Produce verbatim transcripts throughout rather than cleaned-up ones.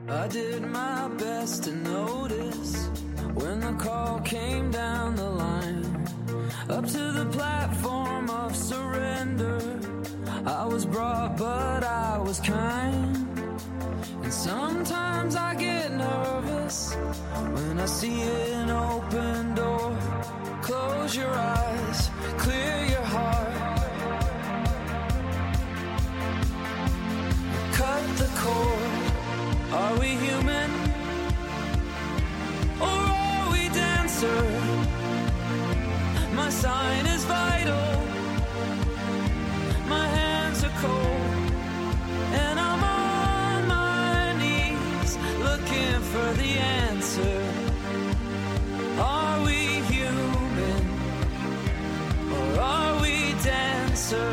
I did my best to notice when the call came down the line, up to the platform of surrender. I was brought, but I was kind. And sometimes I get nervous when I see an open door. Close your eyes, clear your heart, cut the cord. Are we human, or are we dancer? My sign is vital, my hands are cold, and I'm on my knees looking for the answer. Are we human, or are we dancer?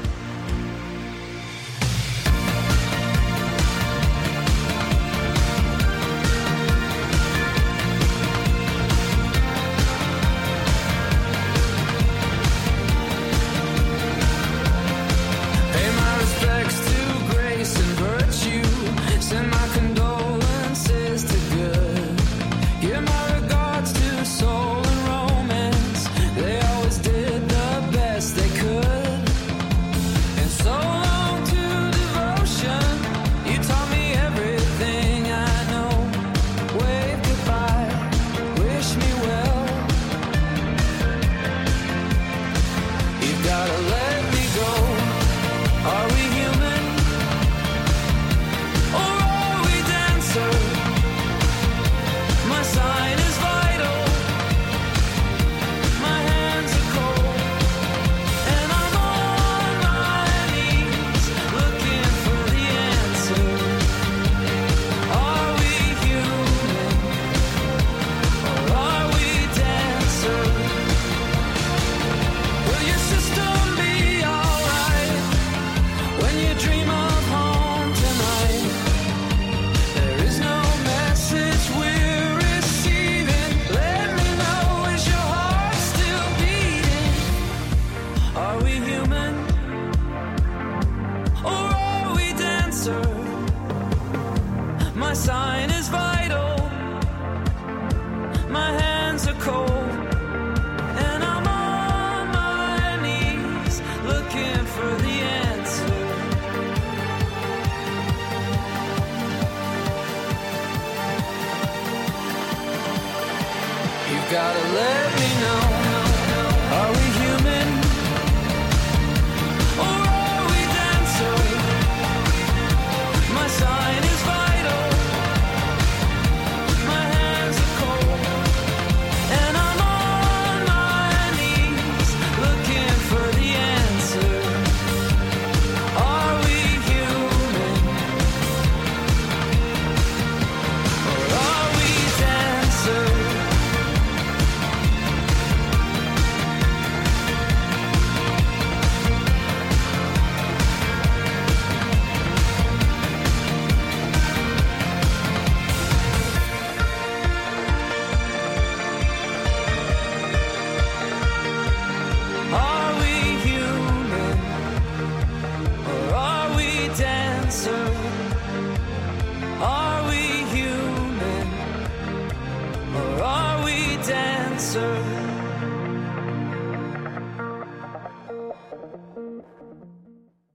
Send my condolences to good. Give my regards to soul and romance. They always did the best they could. And so long to devotion. You taught me everything I know. Wave goodbye, wish me well. You've gotta let me go. Are we human? My sign is vital, my hands are cold, and I'm on my knees looking for the answer. Are we human, or are we dancer? Will your system be alright when you dream of home tonight? There is no message we're receiving. Let me know, is your heart still beating? Are we human, or are we dancer? My sign is vital, my hands are cold, and I'm on my knees looking for the answer. You've gotta let me know. Are we human, or are we dancer? My sign is vital, my hands are cold, and I'm on my knees looking for the answer. Are we human, or are we dancer? Are we human, or are we dancer? Are we human, or are we dancer?